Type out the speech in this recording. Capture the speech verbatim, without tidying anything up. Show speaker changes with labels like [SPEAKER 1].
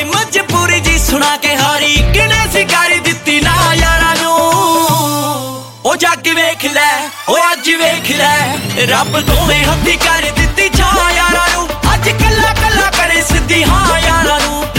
[SPEAKER 1] ਮਜਬੂਰੀ ਜੀ ਸੁਣਾ ਕੇ ਹਾਰੀ ਕਿਨੇ ਸੀ ਕਰ ਦਿੱਤੀ ਨਾ ਯਾਰਾਂ ਨੂੰ। ਉਹ ਜੱਗ ਵੇਖ ਲੈ ਉਹ ਅੱਜ ਵੇਖ ਲੈ ਰੱਬ ਦੋਵੇਂ ਹੱਥੀ ਕਰ ਦਿੱਤੀ ਛਾਂ ਯਾਰਾਂ ਨੂੰ। ਅੱਜ ਕੱਲਾ ਕੱਲਾ ਕਰੇ ਸਿੱਧੀ ਹਾਂ ਯਾਰਾਂ ਨੂੰ।